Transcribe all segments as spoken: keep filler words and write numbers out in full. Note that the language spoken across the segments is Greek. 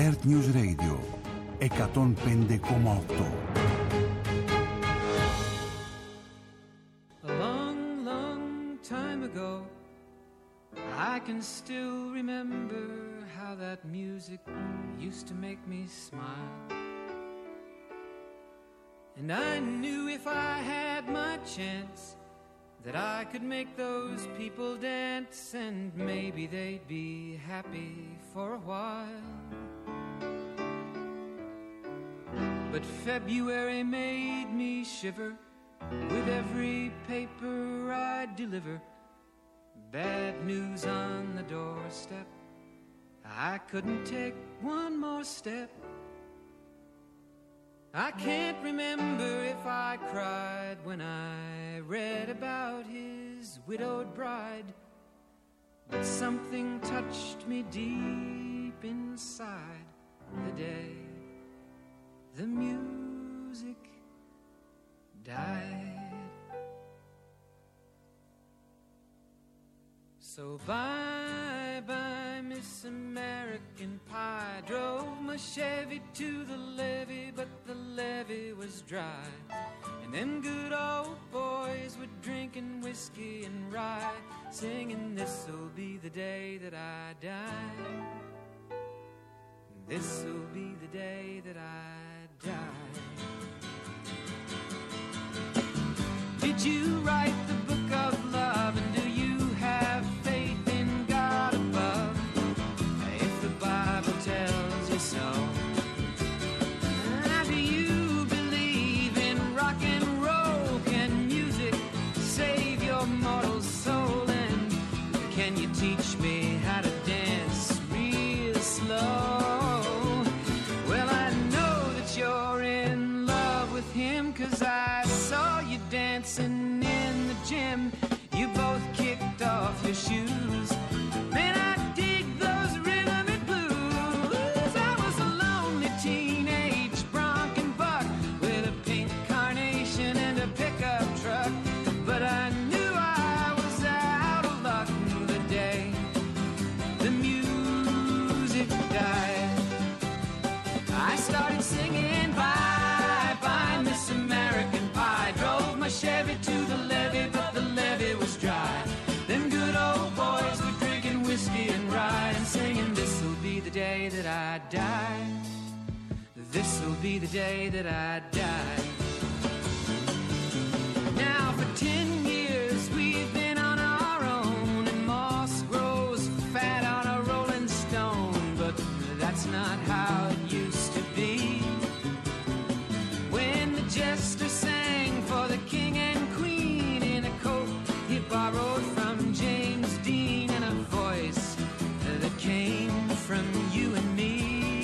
Earth News Radio εκατόν πέντε κόμμα οκτώ. A long, long time ago, I can still remember how that music used to make me smile. And I knew if I had my chance that I could make those people dance, and maybe they'd be happy for a while. But February made me shiver with every paper I deliver. Bad news on the doorstep, I couldn't take one more step. I can't remember if I cried when I read about his widowed bride, but something touched me deep inside the day the music died. So bye-bye, Miss American Pie. Drove my Chevy to the levee, but the levee was dry. And them good old boys were drinking whiskey and rye, singing, this'll be the day that I die. This'll be the day that I die. Did you write the book of love, and do you have faith in God above? If the Bible tells you so. Now, do you believe in rock and roll? Can music save your mortal soul? And can you teach me how to dance real slow? Well, I know that you're in love with him, 'cause I saw you dancing in the gym. You both kicked off your shoes. Man, I dig those rhythm and blues. I was a lonely teenage bronc and buck with a pink carnation and a pickup truck, but I knew I was out of luck the day the music died. I started singing bye bye Miss American Pie. Drove my Chevy to the levee, but the levee was dry. Them good old boys were drinking whiskey and rye, and singing, this'll be the day that I die. This'll be the day that I die. Now for ten years we've been on our own, and moss grows fat on a rolling stone, but that's not how it used to be. When the jester sang for the king and queen in a coat he borrowed from James Dean, and a voice that came from you and me.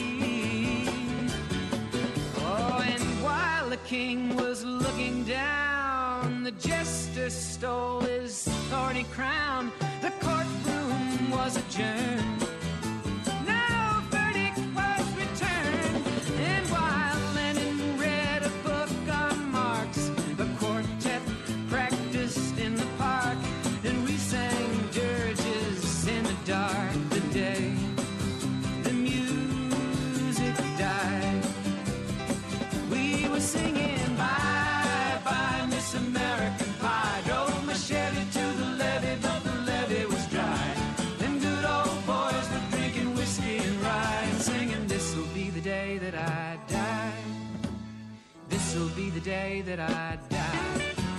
Oh, and while the king was looking down, the jester stole his thorny crown. The courtroom was adjourned. No verdict was returned. And while Lenin read a book on Marx, the quartet practiced in the park, and we sang dirges in the dark the day the music died. We were singing bye bye Miss American Pie. Drove my Chevy to the levee, but the levee was dry. Them good old boys were drinking whiskey and rye, and singing, this'll be the day that I die. This'll be the day that I die.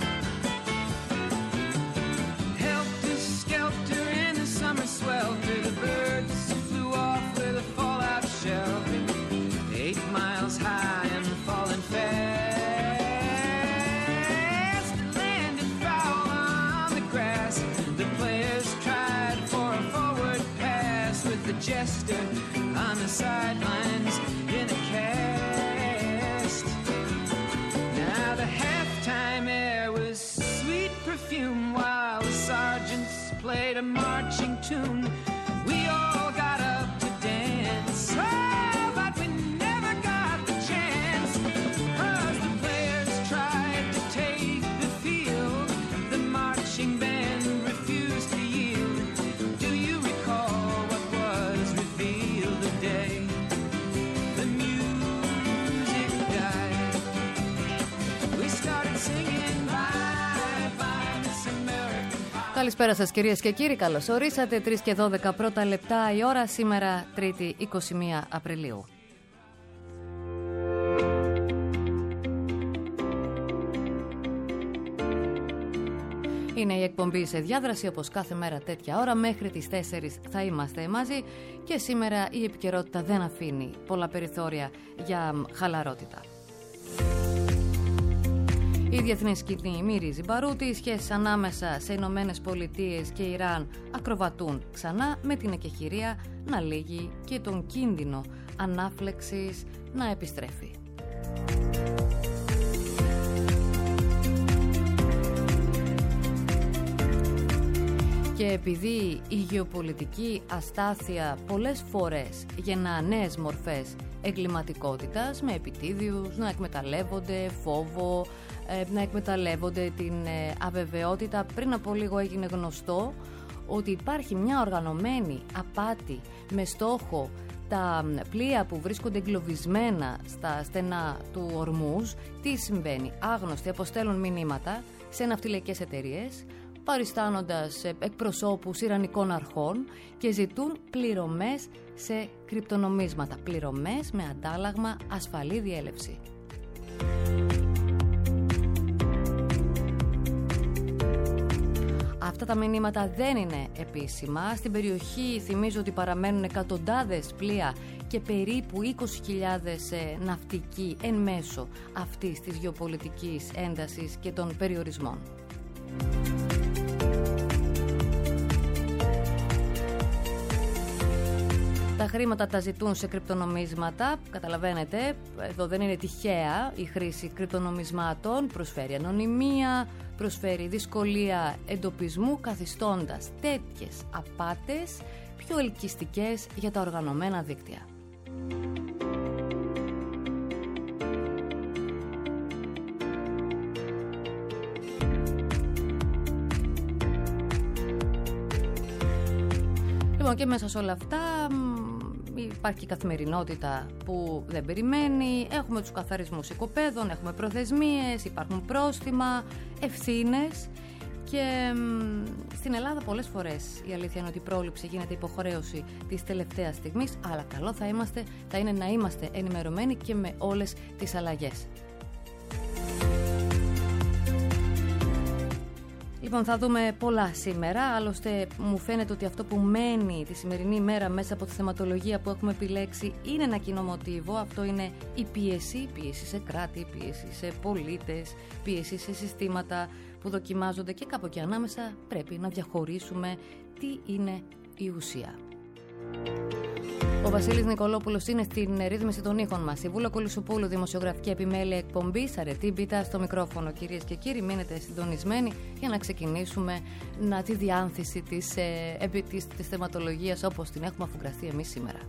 Helter skelter in the summer swelter, the birds flew off with a fallout shelter. Eight miles high and falling fast, landed foul on the grass. The players tried for a forward pass, with the jester on the sidelines in a cast. Now the halftime air was sweet perfume, while the sergeants played a marching tune. We all got up to dance, oh, but we never got the chance, 'cause the players tried to take the field. The marching band refused to yield. Do you recall what was revealed today Καλησπέρα σας κυρίες και κύριοι, καλώς ορίσατε. τρεις και δώδεκα πρώτα λεπτά η ώρα, σήμερα Τρίτη είκοσι μία Απριλίου. Είναι η εκπομπή σε διάδραση, όπως κάθε μέρα τέτοια ώρα, μέχρι τις τέσσερις θα είμαστε μαζί και σήμερα η επικαιρότητα δεν αφήνει πολλά περιθώρια για χαλαρότητα. Η διεθνή σκηνή μυρίζει μπαρούτι, οι σχέσεις ανάμεσα σε Ηνωμένες Πολιτείες και Ιράν ακροβατούν ξανά, με την εκεχηρία να λύγει και τον κίνδυνο ανάφλεξης να επιστρέφει. Και επειδή η γεωπολιτική αστάθεια πολλές φορές γεννά νέες μορφές εγκληματικότητας, με επιτίδιους να εκμεταλλεύονται φόβο, να εκμεταλλεύονται την αβεβαιότητα. Πριν από λίγο έγινε γνωστό ότι υπάρχει μια οργανωμένη απάτη με στόχο τα πλοία που βρίσκονται εγκλωβισμένα στα στενά του Ορμούζ. Τι συμβαίνει? Άγνωστοι αποστέλουν μηνύματα σε ναυτιλιακές εταιρείες, παριστάνοντας εκπροσώπους ιρανικών αρχών και ζητούν πληρωμές σε κρυπτονομίσματα. Πληρωμές με αντάλλαγμα ασφαλή διέλευση. Αυτά τα μηνύματα δεν είναι επίσημα. Στην περιοχή θυμίζω ότι παραμένουν εκατοντάδες πλοία και περίπου είκοσι χιλιάδες ναυτικοί εν μέσω αυτής της γεωπολιτικής έντασης και των περιορισμών. Τα χρήματα τα ζητούν σε κρυπτονομίσματα. Καταλαβαίνετε, εδώ δεν είναι τυχαία η χρήση κρυπτονομισμάτων. Προσφέρει ανωνυμία, προσφέρει δυσκολία εντοπισμού, καθιστώντας τέτοιες απάτες πιο ελκυστικές για τα οργανωμένα δίκτυα. Λοιπόν, και μέσα σε όλα αυτά υπάρχει η καθημερινότητα που δεν περιμένει, έχουμε τους καθαρισμούς οικοπαίδων, έχουμε προθεσμίες, υπάρχουν πρόστιμα, ευθύνες και μ, στην Ελλάδα πολλές φορές η αλήθεια είναι ότι η πρόληψη γίνεται υποχρέωση της τελευταίας στιγμής, αλλά καλό θα, είμαστε, θα είναι να είμαστε ενημερωμένοι και με όλες τις αλλαγές. Λοιπόν, θα δούμε πολλά σήμερα, άλλωστε μου φαίνεται ότι αυτό που μένει τη σημερινή μέρα μέσα από τη θεματολογία που έχουμε επιλέξει είναι ένα κοινό μοτίβο. Αυτό είναι η πίεση, πίεση σε κράτη, πίεση σε πολίτες, πίεση σε συστήματα που δοκιμάζονται και κάπου εκεί ανάμεσα πρέπει να διαχωρίσουμε τι είναι η ουσία. Ο Βασίλης Νικολόπουλος είναι στην ρύθμιση των ήχων μας. Η Βούλα Κολυσοπούλου, δημοσιογραφική επιμέλεια εκπομπής, Αρετή Μπίτα στο μικρόφωνο. Κυρίες και κύριοι, μείνετε συντονισμένοι για να ξεκινήσουμε να, τη διάνθηση της, ε, επί της, της θεματολογίας όπως την έχουμε αφουγκραστεί εμείς σήμερα.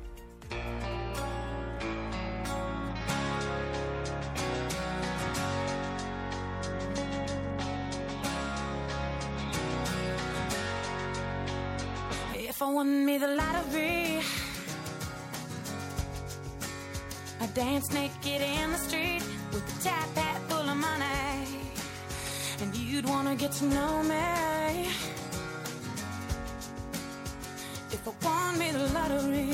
If I won me the lottery, I'd dance naked in the street with a top hat full of money, and you'd wanna get to know me. If I won me the lottery,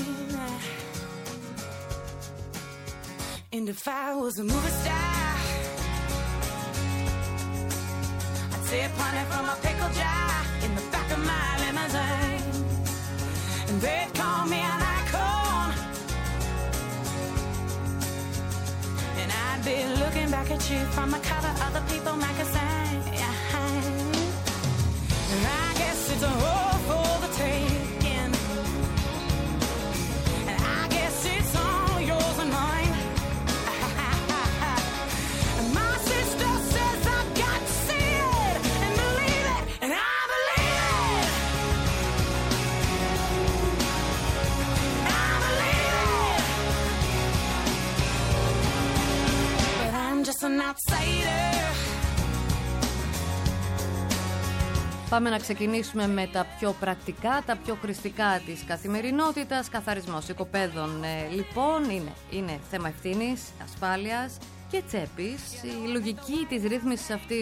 and if I was a movie star, I'd sip honey from a pickle jar in the back of my limousine, and they'd call me an icon, and I'd be looking back at you from the cover of the People magazine. And I guess it's a whole for the taking, and I guess it's all yours and mine. And my sister says I've got to see it and believe it, and I believe it. I believe it. But I'm just an outsider. Πάμε να ξεκινήσουμε με τα πιο πρακτικά, τα πιο χρηστικά της καθημερινότητας. Καθαρισμός οικοπαίδων ε, λοιπόν είναι, είναι θέμα ευθύνης, ασφάλειας και τσέπης. Η λογική της ρύθμισης αυτής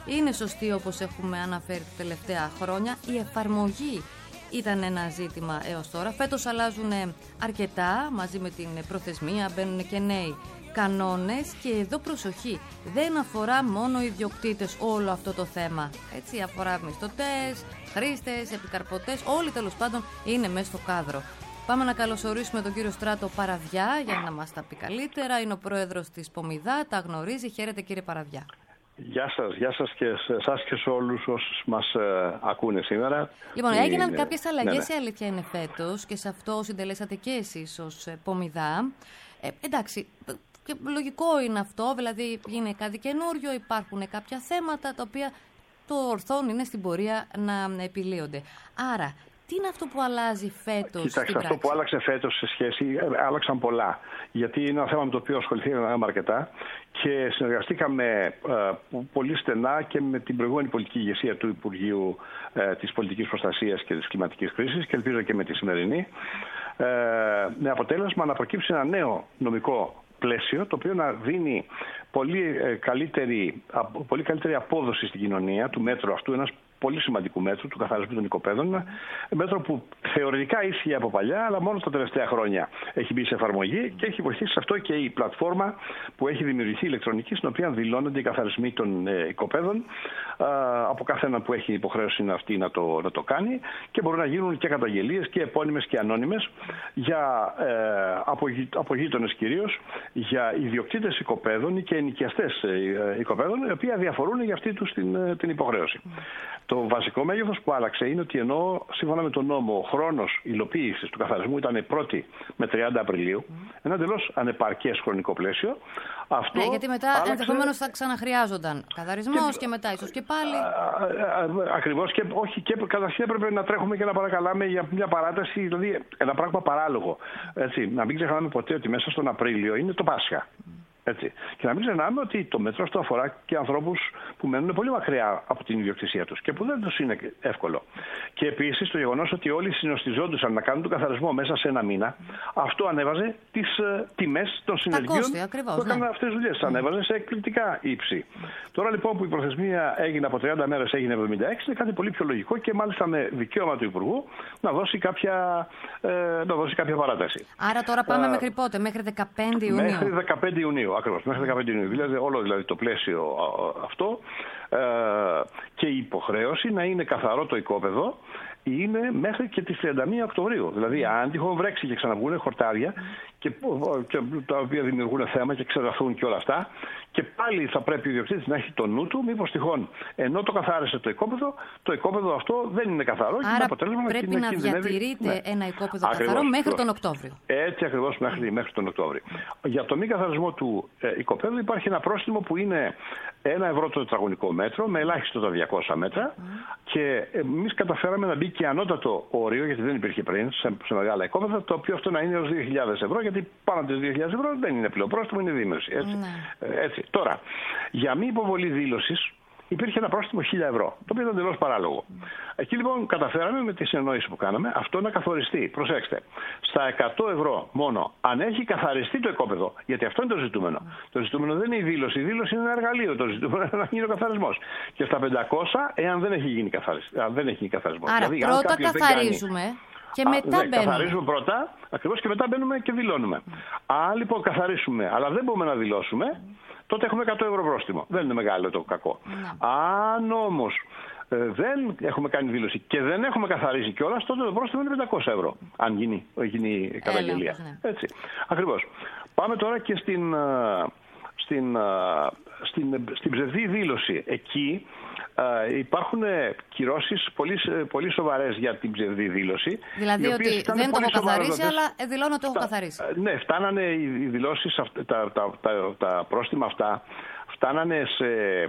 είναι σωστή όπως έχουμε αναφέρει τα τελευταία χρόνια. Η εφαρμογή ήταν ένα ζήτημα έως τώρα. Φέτος αλλάζουν αρκετά μαζί με την προθεσμία, μπαίνουν και νέοι κανόνες και εδώ προσοχή, δεν αφορά μόνο οι ιδιοκτήτες όλο αυτό το θέμα. Έτσι, αφορά μισθωτές, χρήστες, επικαρπωτές, όλοι τέλος πάντων είναι μέσα στο κάδρο. Πάμε να καλωσορίσουμε τον κύριο Στράτο Παραδιά για να μας τα πει καλύτερα. Είναι ο πρόεδρος της Πομιδά, τα γνωρίζει. Χαίρετε κύριε Παραδιά. Γεια σας, γεια σας και σε εσάς και σε όλους όσους μας ε, ακούνε σήμερα. Λοιπόν, έγιναν είναι... κάποιες αλλαγές, ναι, ναι. η αλήθεια είναι φέτος και σε αυτό συντελέσατε και εσείς ως Πομιδά. Ε, εντάξει, και λογικό είναι αυτό, δηλαδή είναι κάτι καινούριο, υπάρχουν κάποια θέματα τα οποία το ορθόν είναι στην πορεία να επιλύονται. Άρα, τι είναι αυτό που αλλάζει φέτος? Κοιτάξτε, αυτό που άλλαξε φέτος σε σχέση, άλλαξαν πολλά. Γιατί είναι ένα θέμα με το οποίο ασχοληθήκαμε αρκετά και συνεργαστήκαμε ε, πολύ στενά και με την προηγούμενη πολιτική ηγεσία του Υπουργείου ε, της Πολιτικής Προστασίας και της Κλιματικής Κρίσης και ελπίζω και με τη σημερινή. Ε, με αποτέλεσμα να προκύψει ένα νέο νομικό πλαίσιο, το οποίο να δίνει πολύ, ε, καλύτερη, πολύ καλύτερη απόδοση στην κοινωνία του μέτρου αυτού, ένας πολύ σημαντικού μέτρου, του καθαρισμού των οικοπαίδων. Μέτρο που θεωρητικά ίσχυε από παλιά, αλλά μόνο τα τελευταία χρόνια έχει μπει σε εφαρμογή και έχει βοηθήσει σε αυτό και η πλατφόρμα που έχει δημιουργηθεί ηλεκτρονική, στην οποία δηλώνονται οι καθαρισμοί των ε, οικοπαίδων ε, από καθένα που έχει υποχρέωση να αυτή να το, να το κάνει και μπορούν να γίνουν και καταγγελίες και επώνυμες και ανώνυμες για, ε, από, από γείτονες κυρίως, για ιδιοκτήτες οικοπαίδων και ενοικιαστές ε, οικοπαίδων, οι οποίοι διαφορούν για αυτή τους την, την υποχρέωση. Το βασικό μέγεθος που άλλαξε είναι ότι ενώ σύμφωνα με τον νόμο ο χρόνος υλοποίησης του καθαρισμού ήταν πρώτη με τριάντα Απριλίου, mm. ένα εντελώς ανεπαρκές χρονικό πλαίσιο. Αυτό ναι, γιατί μετά άλλαξε... ενδεχομένως θα ξαναχρειάζονταν καθαρισμός και... και μετά ίσως και πάλι. Ακριβώς και όχι και καταρχήν έπρεπε να τρέχουμε και να παρακαλάμε για μια παράταση, δηλαδή ένα πράγμα παράλογο. Έτσι, να μην ξεχνάμε ποτέ ότι μέσα στον Απρίλιο είναι το Πάσχα. Έτσι. Και να μην ξεχνάμε ότι το μέτρο αυτό αφορά και ανθρώπους που μένουν πολύ μακριά από την ιδιοκτησία τους και που δεν τους είναι εύκολο. Και επίσης το γεγονός ότι όλοι συνοστιζόντουσαν να κάνουν τον καθαρισμό μέσα σε ένα μήνα, αυτό ανέβαζε τις uh, τιμές των συνεργείων που έκαναν ναι. αυτές τις δουλειές. Mm. Ανέβαζε σε εκπληκτικά ύψη. Mm. Τώρα λοιπόν που η προθεσμία έγινε από τριάντα μέρες, έγινε εβδομήντα έξι, είναι κάτι πολύ πιο λογικό και μάλιστα με δικαίωμα του Υπουργού να δώσει κάποια, ε, να δώσει κάποια παράταση. Άρα τώρα πάμε uh, μέχρι πότε, μέχρι δεκαπέντε Ιουνίου. Μέχρι δεκαπέντε Ιουνίου. Ακριβώς, μέχρι δεκαπέντε Ιουνίου. Δηλαδή, όλο δηλαδή, το πλαίσιο αυτό ε, και η υποχρέωση να είναι καθαρό το οικόπεδο είναι μέχρι και τις τριάντα μία Οκτωβρίου. Δηλαδή, αν τυχόν βρέξει και ξαναβγούν χορτάρια και, και τα οποία δημιουργούν θέμα και ξεραθούν και όλα αυτά, και πάλι θα πρέπει ο ιδιοκτήτης να έχει το νου του, μήπως τυχόν ενώ το καθάρισε το οικόπεδο, το οικόπεδο αυτό δεν είναι καθαρό. Άρα και αποτέλεσμα πρέπει να, να διατηρείται ναι. ένα οικόπεδο ακριβώς, καθαρό μέχρι ακριβώς. τον Οκτώβριο. Έτσι ακριβώς μέχρι, μέχρι τον Οκτώβριο. Για το μη καθαρισμό του ε, οικοπαίδου υπάρχει ένα πρόστιμο που είναι ένα ευρώ το τετραγωνικό μέτρο με ελάχιστο τα διακόσια μέτρα mm. και εμείς καταφέραμε να μπει και ανώτατο όριο, γιατί δεν υπήρχε πριν σε, σε μεγάλα οικόπεδα, το οποίο αυτό να είναι ως δύο χιλιάδες ευρώ, γιατί πάνω από τις δύο χιλιάδες ευρώ δεν είναι πλέον πρόστιμο, είναι δίμευση. Έτσι. Mm. έτσι. Τώρα, για μη υποβολή δήλωσης υπήρχε ένα πρόστιμο χίλια ευρώ, το οποίο ήταν τελώς παράλογο. Mm. Εκεί λοιπόν καταφέραμε με τη συνεννόηση που κάναμε αυτό να καθοριστεί, προσέξτε, στα εκατό ευρώ μόνο, αν έχει καθαριστεί το οικόπεδο, γιατί αυτό είναι το ζητούμενο. Mm. Το ζητούμενο δεν είναι η δήλωση, η δήλωση είναι ένα εργαλείο, το ζητούμενο είναι να γίνει ο καθαρισμός. Και στα πεντακόσια, εάν δεν έχει γίνει καθαρισμός. Άρα δηλαδή, πρώτα καθαρίζουμε. Κάνει... Και μετά Α, ναι, μπαίνουμε. Καθαρίζουμε πρώτα, ακριβώς, και μετά μπαίνουμε και δηλώνουμε. Mm. Αν λοιπόν καθαρίσουμε, αλλά δεν μπορούμε να δηλώσουμε, mm. τότε έχουμε εκατό ευρώ πρόστιμο. Δεν είναι μεγάλο το κακό. Mm. Αν όμως ε, δεν έχουμε κάνει δήλωση και δεν έχουμε καθαρίσει κιόλας, τότε το πρόστιμο είναι πεντακόσια ευρώ. Mm. Αν γίνει, γίνει καταγγελία. Έλα, ναι. Έτσι. Ακριβώς. Πάμε τώρα και στην, στην, στην, στην ψευδή δήλωση. Εκεί Uh, υπάρχουν κυρώσεις πολύ, πολύ σοβαρές για την ψευδή δήλωση. Δηλαδή ότι δεν το έχω καθαρίσει, αλλά δηλώνω ότι έχω καθαρίσει. Ναι, φτάνανε οι δηλώσεις, τα, τα, τα, τα πρόστιμα αυτά, φτάνανε σε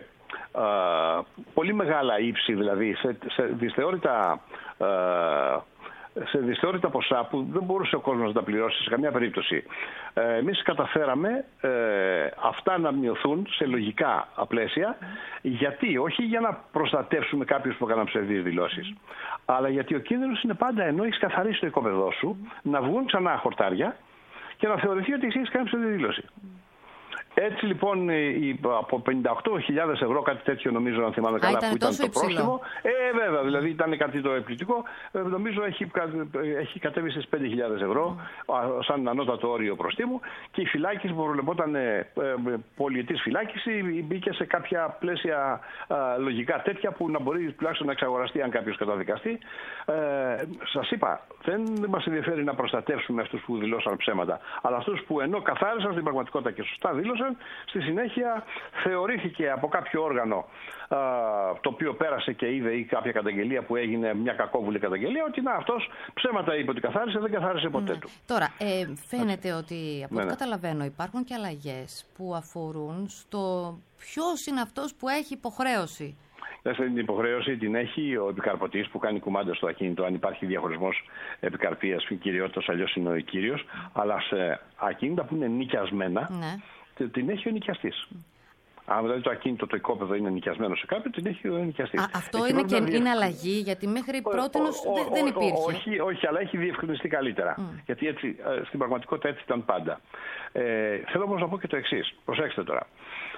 uh, πολύ μεγάλα ύψη, δηλαδή σε, σε δυσθεώρητα... Uh, σε δυσθεώρητα ποσά που δεν μπορούσε ο κόσμος να τα πληρώσει σε καμία περίπτωση. Ε, εμείς καταφέραμε ε, αυτά να μειωθούν σε λογικά πλαίσια. Γιατί? Όχι για να προστατεύσουμε κάποιους που έκαναν ψευδείς δηλώσεις, αλλά γιατί ο κίνδυνος είναι πάντα, ενώ έχεις καθαρίσει το οικόπεδό σου, να βγουν ξανά χορτάρια και να θεωρηθεί ότι εσύ έχεις κάνει ψευδή δήλωση. Έτσι λοιπόν η, από πενήντα οκτώ χιλιάδες ευρώ, κάτι τέτοιο νομίζω, αν θυμάμαι καλά, ήταν που ήταν το υψηλό. πρόστιμο. Ε, βέβαια, δηλαδή ήταν κάτι το εκπληκτικό. Ε, νομίζω έχει, έχει κατέβει στις πέντε χιλιάδες ευρώ mm. σαν ανώτατο όριο προστίμου, και η φυλάκιση που προβλεπόταν ε, ε, πολυετής φυλάκιση μπήκε σε κάποια πλαίσια ε, λογικά τέτοια που να μπορεί τουλάχιστον να εξαγοραστεί αν κάποιος καταδικαστεί. Ε, σας είπα, δεν μας ενδιαφέρει να προστατεύσουμε αυτούς που δηλώσαν ψέματα, αλλά αυτούς που ενώ καθάρισαν στην πραγματικότητα και σωστά δήλωσαν, στη συνέχεια θεωρήθηκε από κάποιο όργανο α, το οποίο πέρασε και είδε ή κάποια καταγγελία που έγινε, μια κακόβουλη καταγγελία, ότι να, αυτός ψέματα είπε ότι καθάρισε, δεν καθάρισε ποτέ ναι. του. Τώρα, ε, φαίνεται ότι από ναι, ό,τι ναι. καταλαβαίνω υπάρχουν και αλλαγές που αφορούν στο ποιος είναι αυτός που έχει υποχρέωση. Την υποχρέωση την έχει ο επικαρποτής που κάνει κουμάντα στο ακίνητο, αν υπάρχει διαχωρισμός επικαρπίας ή κυριότητας, αλλιώς είναι ο κύριος, αλλά σε ακίνητα που είναι νοικιασμένα, ναι. την έχει ο νοικιαστής. Αν δηλαδή το ακίνητο, το οικόπεδο είναι νοικιασμένο σε κάποιον, την έχει ο νοικιαστής. Α, αυτό είναι και είναι αλλαγή, γιατί μέχρι πρότινος δεν, δεν υπήρχε. Όχι, όχι, αλλά έχει διευκρινιστεί καλύτερα. Mm. Γιατί έτσι, στην πραγματικότητα έτσι ήταν πάντα. Ε, θέλω όμως να πω και το εξής. Προσέξτε τώρα.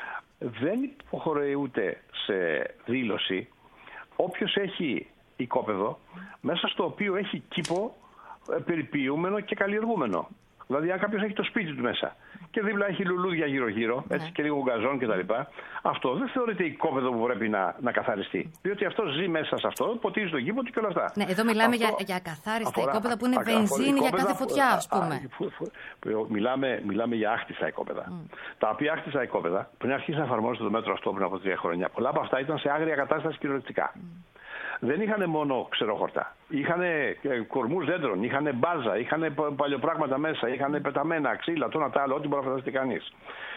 Δεν υποχρεούται σε δήλωση όποιος έχει οικόπεδο μέσα στο οποίο έχει κήπο περιποιούμενο και καλλιεργούμενο. Δηλαδή, αν κάποιος έχει το σπίτι του μέσα και δίπλα έχει λουλούδια γύρω-γύρω, έτσι, ναι. και λίγο γκαζόν κτλ., αυτό δεν θεωρείται οικόπεδο που πρέπει να, να καθαριστεί. Διότι αυτό ζει μέσα σε αυτό, ποτίζει τον κήπο του και όλα αυτά. Ναι, εδώ μιλάμε αυτό, για, για καθάριστα οικόπεδα που είναι βενζίνη για κάθε φωτιά, ας πούμε. Μιλάμε, μιλάμε για άκτιστα οικόπεδα. Mm. Τα οποία άκτιστα οικόπεδα, πριν αρχίσει να εφαρμόζεται το μέτρο αυτό πριν από τρία χρόνια, πολλά από αυτά ήταν σε άγρια κατάσταση κυριολεκτικά. Mm. Δεν είχαν μόνο ξερόχορτα. Είχαν κορμούς δέντρων, είχαν μπάζα, είχαν παλιοπράγματα μέσα, είχαν πεταμένα, ξύλα, το ένα τα άλλο, ό,τι μπορεί να φανταστεί κανείς.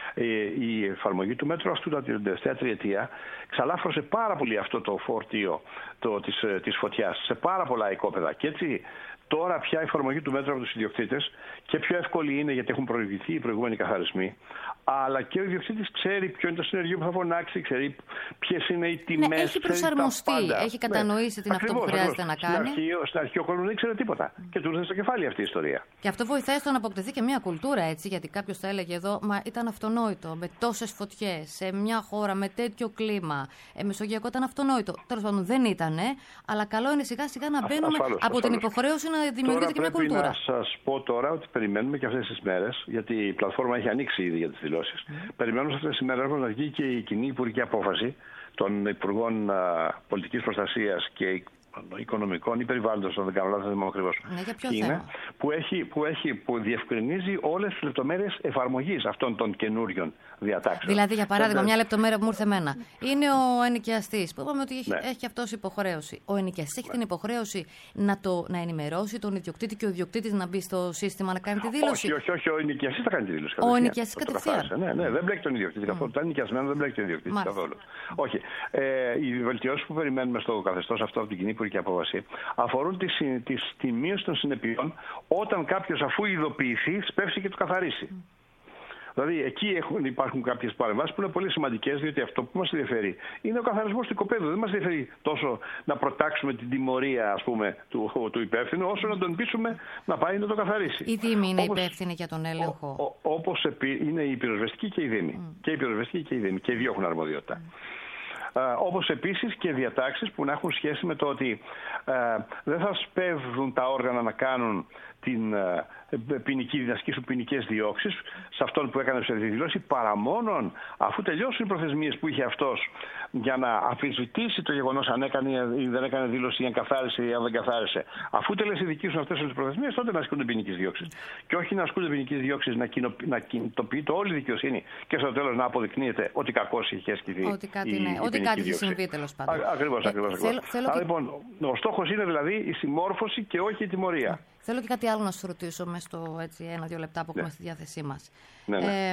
Η εφαρμογή του μέτρου αυτού τα τελευταία τριετία ξαλάφρωσε πάρα πολύ αυτό το φορτίο το, της, της φωτιάς σε πάρα πολλά οικόπεδα. Και έτσι τώρα πια η εφαρμογή του μέτρου από τους ιδιοκτήτες και πιο εύκολη είναι γιατί έχουν προηγηθεί οι προηγούμενοι καθαρισμοί. Αλλά και ο ιδιοκτήτης ξέρει ποιο είναι το συνεργείο που θα φωνάξει, ξέρει ποιες είναι οι τιμές. Ναι, έχει προσαρμοστεί, έχει κατανοήσει ναι. την αυτό που χρειάζεται να κάνει. Στην αρχή, στην αρχή ο κόσμος δεν ήξερε τίποτα. Mm. Και του ήρθε στο κεφάλι αυτή η ιστορία. Και αυτό βοηθάει στο να αποκτηθεί και μια κουλτούρα, έτσι. Γιατί κάποιος θα έλεγε εδώ, μα ήταν αυτονόητο με τόσες φωτιές, σε μια χώρα με τέτοιο κλίμα. Ε, Μεσογειακό ήταν αυτονόητο. Τέλος πάντων δεν ήταν, αλλά καλό είναι σιγά σιγά να μπαίνουμε ασφαλώς, από ασφαλώς. την υποχρέωση να δημιουργείται και μια κουλτούρα. Να σας πω τώρα ότι περιμένουμε και αυτές τις μέρες, γιατί η πλατφόρμα έχει ανοίξει ήδη για τις δηλώσεις. Mm. Περιμένουμε αυτές τις μέρες να βγει και η κοινή υπουργική απόφαση των Υπουργών Πολιτικής Προστασίας και Οικονομικών ή Περιβάλλοντος, αν δεν κάνω λάθος, δεν είμαι ακριβώς. Ναι, για ποιο είναι, θέμα? Που, έχει, που, έχει, που διευκρινίζει όλες τις λεπτομέρειες εφαρμογής αυτών των καινούριων διατάξεων. Δηλαδή, για παράδειγμα, μια λεπτομέρεια που μου ήρθε εμένα. Είναι ο ενοικιαστής, που είπαμε ότι έχει, ναι. έχει αυτός υποχρέωση. Ο ενοικιαστής έχει ναι. την υποχρέωση να, το, να ενημερώσει τον ιδιοκτήτη και ο ιδιοκτήτης να μπει στο σύστημα να κάνει τη δήλωση. Όχι, όχι, όχι, ο ενοικιαστής θα κάνει τη δήλωση. Ο ενοικιαστής κατευθείαν. Ναι, ναι, δεν μπλέκει τον ιδιοκτήτη καθόλου. Mm. Το ενοικιασμένο δεν μπλέκει τον ιδιοκτήτη καθόλου. Όχι. Ε, οι βελτιώσεις που περιμένουμε στο καθεστώς αυτό από την κοινή υπουργική απόφαση αφορούν τη, τη, τη μείωση των συνεπειών όταν κάποιος, αφού ειδοποιηθεί, σπεύσει και το καθαρίσει. Mm. Δηλαδή, εκεί έχουν, υπάρχουν κάποιες παρεμβάσεις που είναι πολύ σημαντικές, διότι αυτό που μας ενδιαφέρει είναι ο καθαρισμός του οικοπαίδου. Δεν μας ενδιαφέρει τόσο να προτάξουμε την τιμωρία, ας πούμε, του, του υπεύθυνου, όσο να τον πείσουμε να πάει να το καθαρίσει. Η Δήμη είναι όπως, υπεύθυνη για τον έλεγχο. Όπως είναι η πυροσβεστική και η Δήμη. Mm. Και η πυροσβεστική και η Δήμη. Και οι δύο έχουν αρμοδιότητα. Mm. Uh, όπως επίσης και διατάξεις που να έχουν σχέση με το ότι uh, δεν θα σπέβδουν τα όργανα να κάνουν την uh, ποινική, να ασκήσουν ποινικές διώξεις σε αυτόν που έκανε ψευδή δήλωση, παρά μόνον αφού τελειώσουν οι προθεσμίες που είχε αυτός για να αμφισβητήσει το γεγονός αν έκανε ή δεν έκανε δήλωση, ή αν καθάρισε ή αν δεν καθάρισε. Αφού τελεσιδικήσουν αυτές τις προθεσμίες, τότε να ασκούνται ποινικές διώξεις. Και όχι να ασκούνται ποινικές διώξεις, να, κοινο, να κινητοποιείται όλη η δικαιοσύνη και στο τέλος να αποδεικνύεται ότι κακώς είχε ασκηθεί. Ότι κάτι, η, ναι. η ότι κάτι είχε συμβεί, τέλος πάντων. Ακριβώς, ακριβώς. Άρα λοιπόν, ο στόχος είναι δηλαδή η συμμόρφωση και όχι η τιμωρία. Θέλω και κάτι άλλο να σου ρωτήσω μέσα στο έτσι, ένα-δύο λεπτά που έχουμε ναι. στη διάθεσή μας. Ναι, ναι. Ε,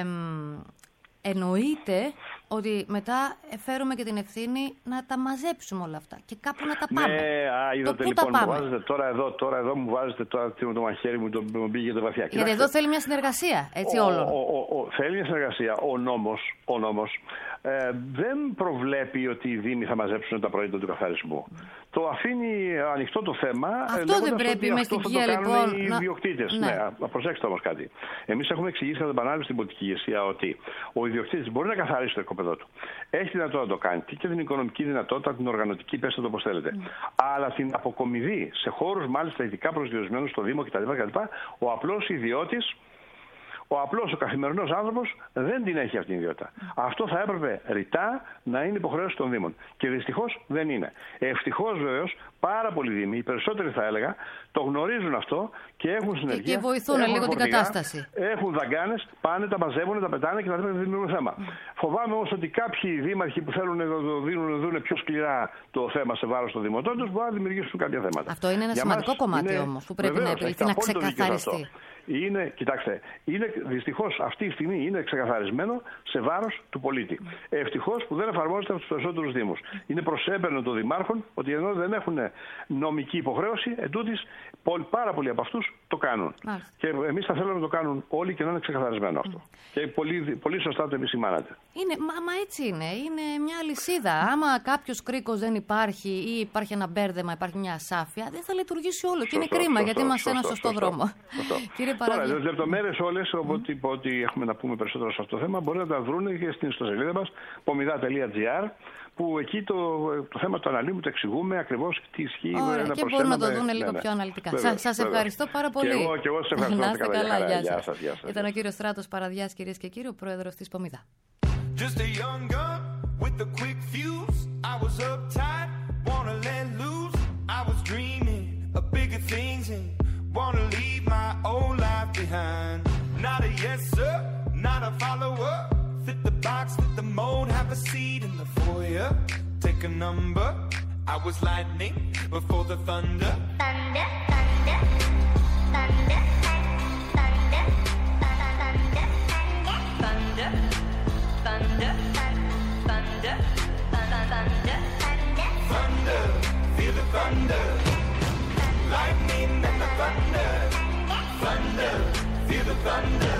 εννοείται ότι μετά φέρουμε και την ευθύνη να τα μαζέψουμε όλα αυτά και κάπου να τα πάμε. Ναι, α, είδατε το λοιπόν, τα μου βάζετε τώρα εδώ, τώρα εδώ μου βάζετε τώρα το μαχαίρι μου, το μου πήγε βαθιά. Γιατί Κοιτάξτε, εδώ θέλει μια συνεργασία, έτσι ο, όλων. Ο, ο, ο, θέλει μια συνεργασία. Ο νόμος, ο νόμος ε, δεν προβλέπει ότι οι Δήμοι θα μαζέψουν τα προϊόντα του καθαρισμού. Mm. το αφήνει ανοιχτό το θέμα. Αυτό δεν πρέπει με στοιχεία λοιπόν. Οι ιδιοκτήτες. Να... Ναι, ναι, προσέξτε όμως κάτι. Εμείς έχουμε εξηγήσει κατά επανάληψη στην πολιτική ηγεσία ότι ο ιδιοκτήτης μπορεί να καθαρίσει το οικόπεδό του. Έχει δυνατότητα να το κάνει και την οικονομική δυνατότητα, την οργανωτική, πέστε το όπως θέλετε. Mm. Αλλά την αποκομιδή σε χώρους μάλιστα ειδικά προσδιορισμένους στο Δήμο κτλ. Ο απλός ιδιώτης. Ο απλός, ο καθημερινός άνθρωπος δεν την έχει αυτή την ιδιότητα. Mm. Αυτό θα έπρεπε ρητά να είναι υποχρέωση των Δήμων. Και δυστυχώς δεν είναι. Ευτυχώς βεβαίως πάρα πολλοί Δήμοι, οι περισσότεροι θα έλεγα, το γνωρίζουν αυτό και έχουν συνεργεία. Και βοηθούν λίγο φορτηγά, την κατάσταση. Έχουν δαγκάνες, πάνε, τα μαζεύουν, τα πετάνε και τα δημιουργούν θέμα. Mm. Φοβάμαι όμως ότι κάποιοι δήμαρχοι που θέλουν να δουν, δουν πιο σκληρά το θέμα σε βάρος των δημοτών τους μπορούν να δημιουργήσουν κάποια θέματα. Αυτό είναι ένα Για σημαντικό κομμάτι είναι, όμως που πρέπει βεβαίως, να επιληθεί, να ξεκαθαριστεί. Είναι, κοιτάξτε, είναι, δυστυχώς αυτή τη στιγμή είναι ξεκαθαρισμένο σε βάρος του πολίτη. Mm. Ευτυχώς που δεν εφαρμόζεται από τους περισσότερους Δήμους. Mm. Είναι προς έπαιρνο των δημάρχων ότι ενώ δεν έχουν νομική υποχρέωση, ετούτοις πάρα πολλοί από αυτούς το κάνουν. Mm. Και εμείς θα θέλουμε να το κάνουν όλοι και να είναι ξεκαθαρισμένο αυτό. Mm. Και πολύ, πολύ σωστά το επισημάνατε. Είναι, μα, μα έτσι είναι. Είναι μια αλυσίδα. Άμα κάποιος κρίκος δεν υπάρχει ή υπάρχει ένα μπέρδεμα, υπάρχει μια ασάφεια, δεν θα λειτουργήσει όλο. Σωστό, και είναι κρίμα σωστό, γιατί είμαστε ένα σωστό, σωστό δρόμο. Σωστό. Κύριε Τώρα, τις λεπτομέρειες όλες, mm. ό,τι έχουμε να πούμε περισσότερο σε αυτό το θέμα, μπορεί να τα βρουν και στην ιστοσελίδα μας, πομιδά τελεία τζι άρ, που εκεί το, το θέμα το αναλύουμε, το εξηγούμε ακριβώς τι ισχύει. Ωραία, και μπορούν να το δουν λίγο ναι, πιο αναλυτικά. Βεβαίως, σας ευχαριστώ πάρα πολύ. Και εγώ, και εγώ σας ευχαριστώ. Να είστε καλά, καλά. Γεια, γεια σας. Γεια σας. Ήταν ο κύριος Στράτος Παραδιάς, κυρίες και κύριοι, ο πρόεδρος της Πομιδά. Just a young gun with a quick fuse. I was uptight, wanna let loose. I was dreaming of bigger things and wanna leave my old life behind. Not a yes sir, not a follower. Fit the box, fit the mold, have a seat in the foyer. Take a number. I was lightning before the thunder. Thunder, thunder, thunder, thunder, thunder, thunder, thunder, thunder, thunder, thunder, thunder, feel the thunder. Lightning and the thunder. Thunder, feel the thunder.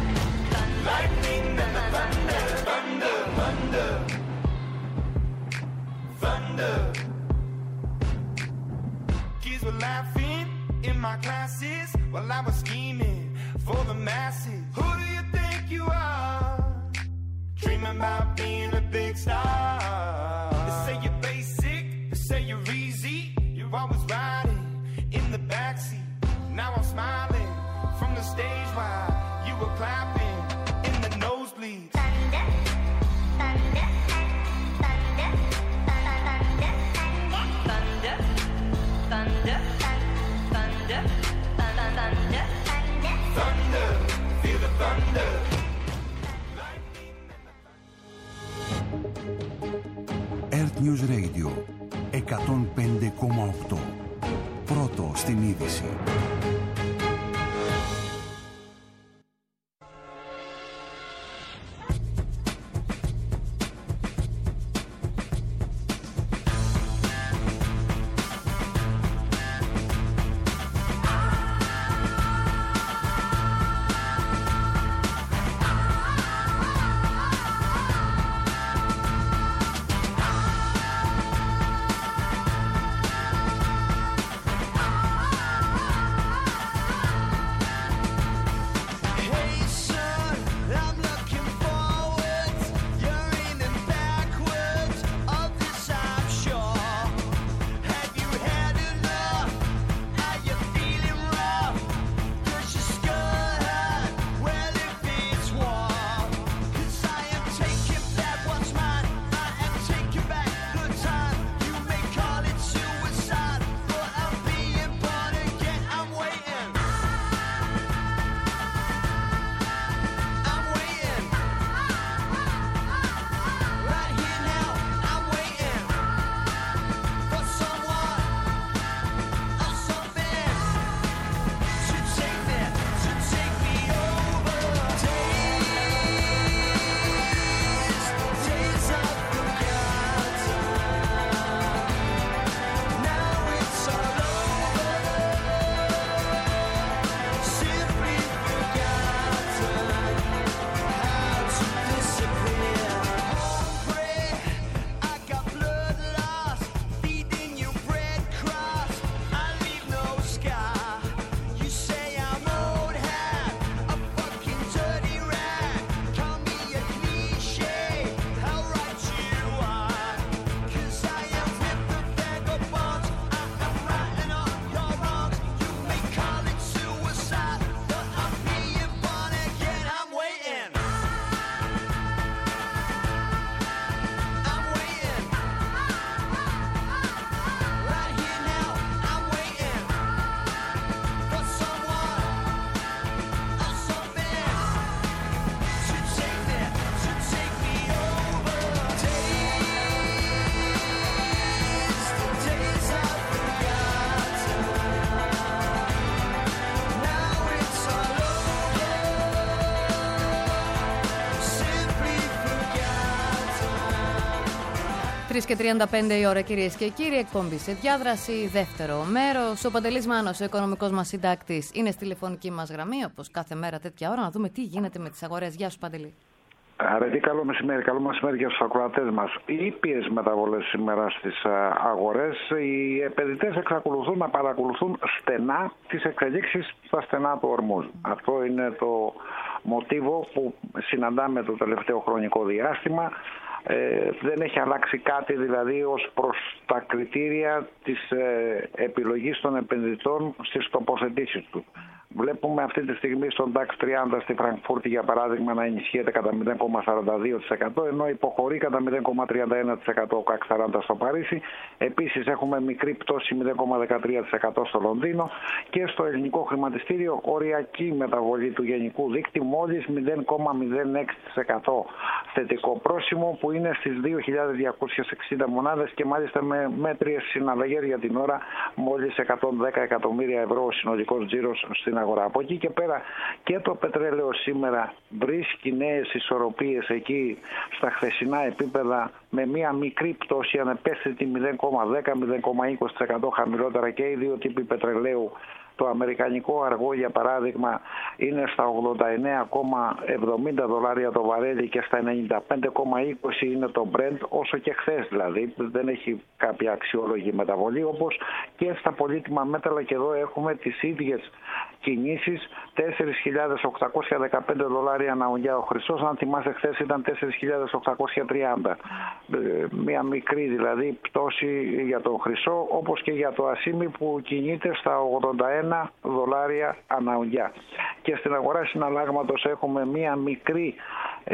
Lightning and the thunder. Thunder, thunder. Thunder. Kids were laughing in my classes while I was scheming for the masses. Who do you think you are? Dreaming about being a big star. They say you're basic, they say you're easy. You're always riding in the backseat. Now I'm smiling from the stage while you were clapping in the nosebleeds. Thunder, thunder, thunder, thunder, thunder, thunder, thunder, thunder, thunder, thunder, feel the thunder. Earth News Radio εκατόν πέντε κόμμα οκτώ. Πρώτο στην είδηση. τρεις και τριάντα πέντε η ώρα, κυρίες και κύριοι, εκπομπή σε διάδραση, δεύτερο μέρος. Ο Παντελής Μάνος, ο οικονομικός μας συντάκτης, είναι στη τηλεφωνική μας γραμμή, όπως κάθε μέρα τέτοια ώρα, να δούμε τι γίνεται με τις αγορές. Γεια σου, Παντελή. Αρετή, καλό μεσημέρι, καλό μεσημέρι για τους ακροατές μας. Ήπιες μεταβολές σήμερα στις αγορές. Οι επενδυτές εξακολουθούν να παρακολουθούν στενά τις εξελίξεις στα στενά του Ορμούζ. Αυτό είναι το μοτίβο που συναντάμε το τελευταίο χρονικό διάστημα. Ε, δεν έχει αλλάξει κάτι δηλαδή ως προς τα κριτήρια της ε, επιλογής των επενδυτών στις τοποθετήσεις του. Βλέπουμε αυτή τη στιγμή στον νταξ τριάντα στη Φραγκφούρτη, για παράδειγμα, να ενισχύεται κατά μηδέν κόμμα σαράντα δύο τοις εκατό, ενώ υποχωρεί κατά μηδέν κόμμα τριάντα ένα τοις εκατό ο κακ σαράντα στο Παρίσι. Επίσης έχουμε μικρή πτώση μηδέν κόμμα δεκατρία τοις εκατό στο Λονδίνο και στο ελληνικό χρηματιστήριο οριακή μεταβολή του γενικού δείκτη μόλις μηδέν κόμμα μηδέν έξι τοις εκατό θετικό πρόσημο, που είναι στις δύο χιλιάδες διακόσιες εξήντα μονάδες και μάλιστα με μέτριες συναλλαγές για την ώρα, μόλις εκατόν δέκα εκατομμύρια ευρώ ο συνολικός τζίρος στην αγορά. Από εκεί και πέρα και το πετρέλαιο σήμερα βρίσκει νέες ισορροπίες εκεί στα χθεσινά επίπεδα, με μία μικρή πτώση ανεπαίσθητη μηδέν κόμμα δέκα με μηδέν κόμμα είκοσι τοις εκατό χαμηλότερα, και οι δύο τύποι πετρελαίου. Το αμερικανικό αργό, για παράδειγμα, είναι στα ογδόντα εννέα κόμμα εβδομήντα δολάρια το βαρέλι και στα ενενήντα πέντε κόμμα είκοσι είναι το Brent, όσο και χθες δηλαδή. Δεν έχει κάποια αξιόλογη μεταβολή, όπως και στα πολύτιμα μέταλλα, και εδώ έχουμε τις ίδιες κινήσεις. τέσσερις χιλιάδες οκτακόσια δεκαπέντε δολάρια ανά ουγγιά ο χρυσός, αν θυμάσαι χθες ήταν τέσσερις χιλιάδες οκτακόσια τριάντα. Μια μικρή δηλαδή πτώση για τον χρυσό, όπως και για το ασίμι που κινείται στα ογδόντα ένα δολάρια ανά ουγγιά. Και στην αγορά συναλλάγματος έχουμε μια μικρή ε,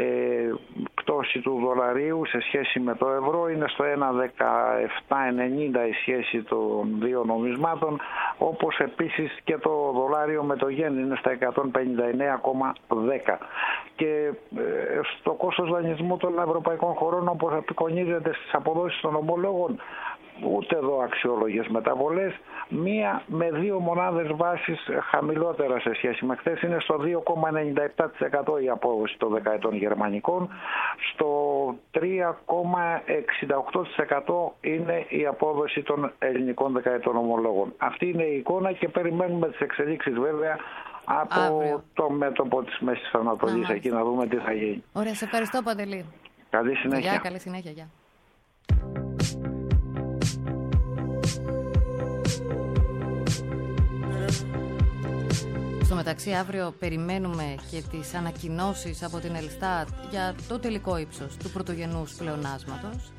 πτώση του δολαρίου σε σχέση με το ευρώ, είναι στο ένα κόμμα δεκαεπτά ενενήντα η σχέση των δύο νομισμάτων, όπως επίσης και το δολάριο με το γεν είναι στα εκατόν πενήντα εννέα κόμμα δέκα. Και ε, στο κόστος δανεισμού των ευρωπαϊκών χωρών, όπως απεικονίζεται στις αποδόσεις των ομολόγων, ούτε εδώ αξιόλογες μεταβολές. Μία με δύο μονάδες βάσης χαμηλότερα σε σχέση με χθες, είναι στο δύο κόμμα ενενήντα επτά τοις εκατό η απόδοση των δεκαετών γερμανικών, στο τρία κόμμα εξήντα οκτώ τοις εκατό είναι η απόδοση των ελληνικών δεκαετών ομολόγων. Αυτή είναι η εικόνα και περιμένουμε τις εξελίξεις βέβαια από Αύριο. το μέτωπο της Μέσης Ανατολής, εκεί να δούμε τι θα γίνει. Ωραία, σε ευχαριστώ, Παντελή. Καλή συνέχεια. Γεια, καλή συνέχεια, γεια. Στο μεταξύ, αύριο περιμένουμε και τις ανακοινώσεις από την Ελστάτ για το τελικό ύψος του πρωτογενούς πλεονάσματος.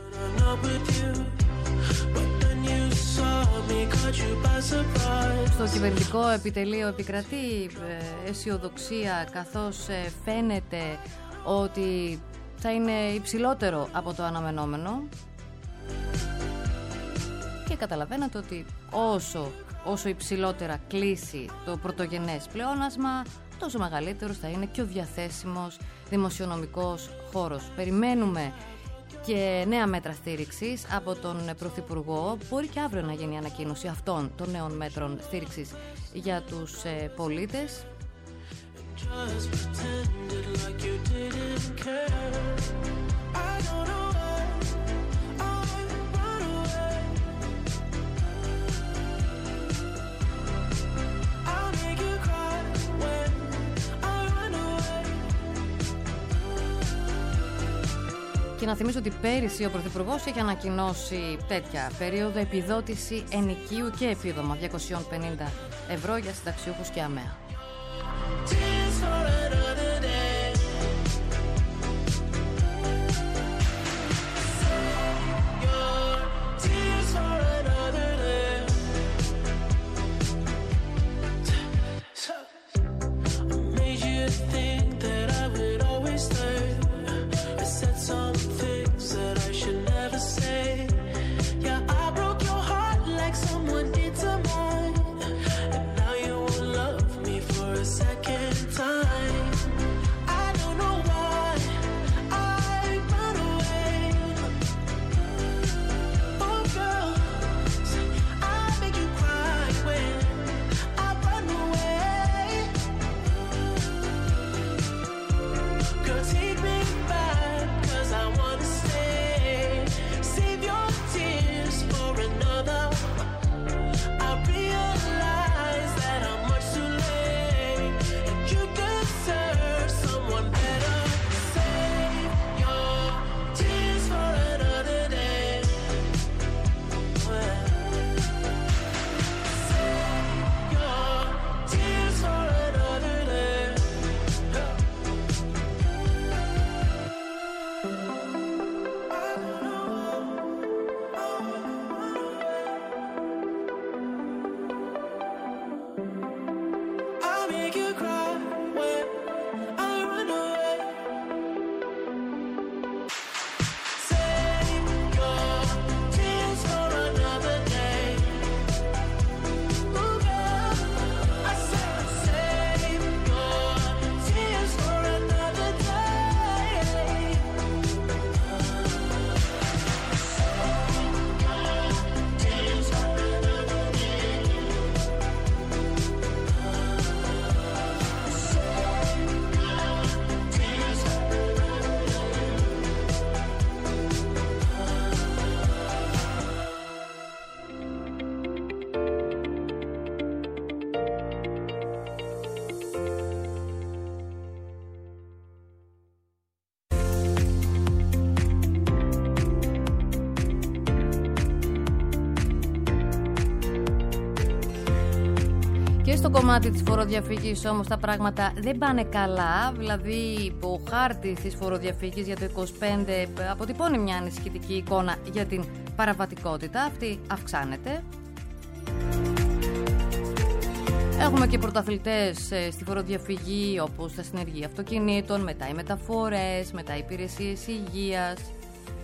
Στο κυβερνητικό επιτελείο επικρατεί αισιοδοξία, καθώς φαίνεται ότι θα είναι υψηλότερο από το αναμενόμενο, και καταλαβαίνετε ότι όσο Όσο υψηλότερα κλείσει το πρωτογενές πλεόνασμα, τόσο μεγαλύτερος θα είναι και ο διαθέσιμος δημοσιονομικός χώρος. Περιμένουμε και νέα μέτρα στήριξης από τον Πρωθυπουργό. Μπορεί και αύριο να γίνει η ανακοίνωση αυτών των νέων μέτρων στήριξης για τους ε, πολίτες. Και να θυμίσω ότι πέρυσι ο Πρωθυπουργός έχει ανακοινώσει τέτοια περίοδο επιδότηση ενοικίου και επίδομα διακόσια πενήντα ευρώ για συνταξιούχους και ΑΜΕΑ. στο κομμάτι της φοροδιαφυγής όμως τα πράγματα δεν πάνε καλά. Δηλαδή ο χάρτης της φοροδιαφυγής για το είκοσι πέντε αποτυπώνει μια ανησυχητική εικόνα για την παραβατικότητα. Αυτή αυξάνεται. Έχουμε και πρωταθλητές στη φοροδιαφυγή, όπως τα συνεργεία αυτοκινήτων, μετά οι μεταφορές, μετά οι υπηρεσίες υγείας.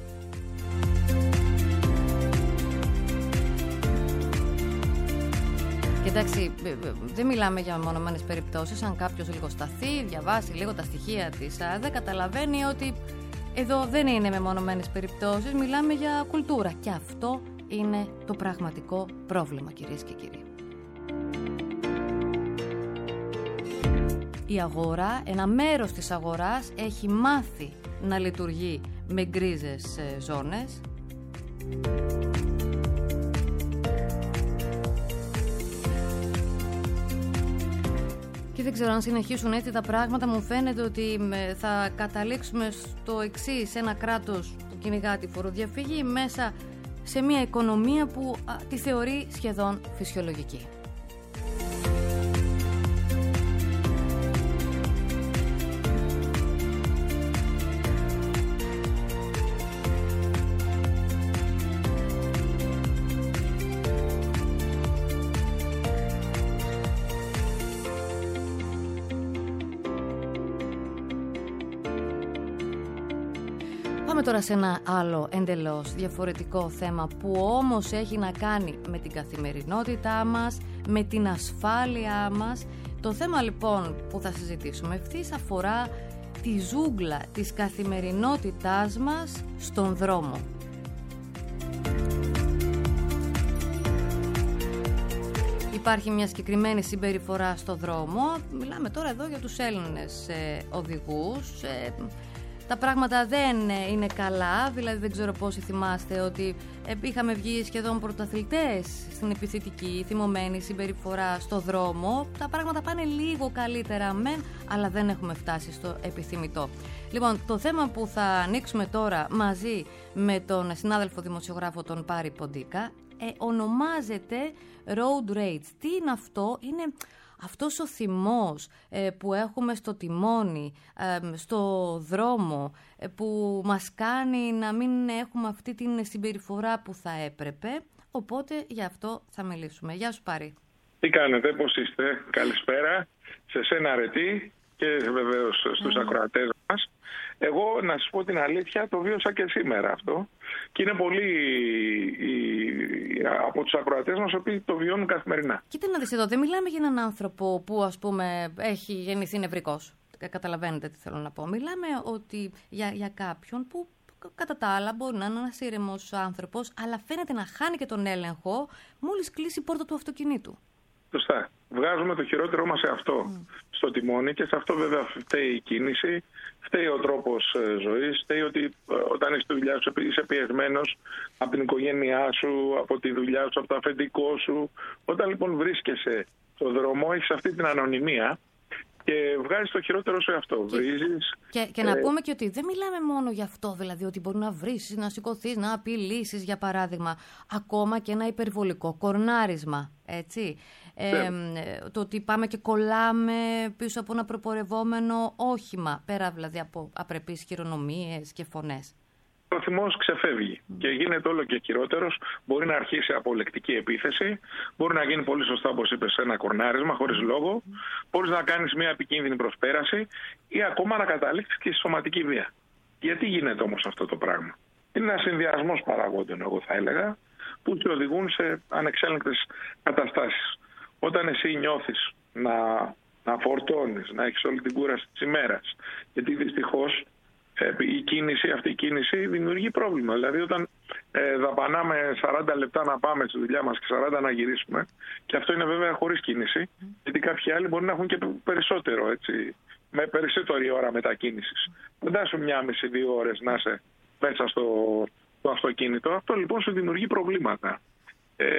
Εντάξει, δεν μιλάμε για μεμονωμένες περιπτώσεις. Αν κάποιος λίγο σταθεί, διαβάσει λίγο τα στοιχεία της ΑΔΕ, καταλαβαίνει ότι εδώ δεν είναι μεμονωμένες περιπτώσεις. Μιλάμε για κουλτούρα. Και αυτό είναι το πραγματικό πρόβλημα, κυρίες και κύριοι. Η αγορά, ένα μέρος της αγοράς έχει μάθει να λειτουργεί με γκρίζες ζώνες. Και δεν ξέρω αν συνεχίσουν έτσι τα πράγματα. Μου φαίνεται ότι θα καταλήξουμε στο εξής: ένα κράτος που κυνηγά τη φοροδιαφυγή μέσα σε μια οικονομία που α, τη θεωρεί σχεδόν φυσιολογική. Πάμε τώρα σε ένα άλλο εντελώς διαφορετικό θέμα που όμως έχει να κάνει με την καθημερινότητά μας, με την ασφάλειά μας. Το θέμα λοιπόν που θα συζητήσουμε ευθύς αφορά τη ζούγκλα της καθημερινότητάς μας στον δρόμο. Υπάρχει μια συγκεκριμένη συμπεριφορά στο δρόμο. Μιλάμε τώρα εδώ για τους Έλληνες ε, οδηγούς. Ε, Τα πράγματα δεν είναι καλά, δηλαδή δεν ξέρω πόσοι θυμάστε ότι είχαμε βγει σχεδόν πρωταθλητές στην επιθετική, θυμωμένη συμπεριφορά στο δρόμο. Τα πράγματα πάνε λίγο καλύτερα μεν, αλλά δεν έχουμε φτάσει στο επιθυμητό. Λοιπόν, το θέμα που θα ανοίξουμε τώρα μαζί με τον συνάδελφο δημοσιογράφο τον Πάρη Ποντίκα ε, ονομάζεται Road Rage. Τι είναι αυτό? Είναι αυτός ο θυμός ε, που έχουμε στο τιμόνι, ε, στο δρόμο, ε, που μας κάνει να μην έχουμε αυτή την συμπεριφορά που θα έπρεπε. Οπότε γι' αυτό θα μιλήσουμε. Γεια σου Πάρη. Τι κάνετε, πώς είστε? Καλησπέρα σε σένα Αρετή και βεβαίως στους mm. ακροατές μας. Εγώ να σας πω την αλήθεια, το βίωσα και σήμερα αυτό και είναι πολλοί από τους ακροατές μας οι οποίοι το βιώνουν καθημερινά. Κοίτα να δεις εδώ, δεν μιλάμε για έναν άνθρωπο που ας πούμε έχει γεννηθεί νευρικός. Καταλαβαίνετε τι θέλω να πω. Μιλάμε ότι για, για κάποιον που κατά τα άλλα μπορεί να είναι ένας ήρεμος άνθρωπος, αλλά φαίνεται να χάνει και τον έλεγχο μόλις κλείσει η πόρτα του αυτοκινήτου. Σωστά. Βγάζουμε το χειρότερό μας σε αυτό mm. στο τιμόνι και σε αυτό βέβαια φταίει η κίνηση, φταίει ο τρόπος ζωής, φταίει ότι όταν είσαι στη δουλειά σου είσαι πιεσμένος από την οικογένειά σου, από τη δουλειά σου, από το αφεντικό σου. Όταν λοιπόν βρίσκεσαι στο δρόμο έχεις αυτή την ανωνυμία και βγάζεις το χειρότερο σου αυτό. Και, βρίζεις, και, και ε... να πούμε και ότι δεν μιλάμε μόνο γι' αυτό, δηλαδή ότι μπορεί να βρήσεις, να σηκωθείς, να απειλήσεις για παράδειγμα. Ακόμα και ένα υπερβολικό κορνάρισμα, έτσι. Ε, το ότι πάμε και κολλάμε πίσω από ένα προπορευόμενο όχημα, πέρα δηλαδή από απρεπείς χειρονομίες και φωνές. Ο θυμός ξεφεύγει mm. και γίνεται όλο και χειρότερος. Μπορεί να αρχίσει από λεκτική επίθεση, μπορεί να γίνει πολύ σωστά όπως είπες ένα κορνάρισμα χωρίς λόγο, mm. μπορείς να κάνεις μια επικίνδυνη προσπέραση ή ακόμα να καταλήξεις και στη σωματική βία. Γιατί γίνεται όμως αυτό το πράγμα? Είναι ένας συνδυασμός παραγόντων, εγώ θα έλεγα, που te οδηγούν σε ανεξέλεγκτες καταστάσεις. Όταν εσύ νιώθεις να, να φορτώνεις, να έχεις όλη την κούραση της ημέρας, γιατί δυστυχώς ε, η κίνηση, αυτή η κίνηση δημιουργεί πρόβλημα. Δηλαδή όταν ε, δαπανάμε σαράντα λεπτά να πάμε στη δουλειά μας και σαράντα να γυρίσουμε, και αυτό είναι βέβαια χωρίς κίνηση, γιατί κάποιοι άλλοι μπορεί να έχουν και περισσότερο, έτσι, με περισσότερη ώρα μετακίνησης. Φαντάσου μια μισή δύο ώρες να είσαι μέσα στο, στο αυτοκίνητο. Αυτό λοιπόν σου δημιουργεί προβλήματα. Ε,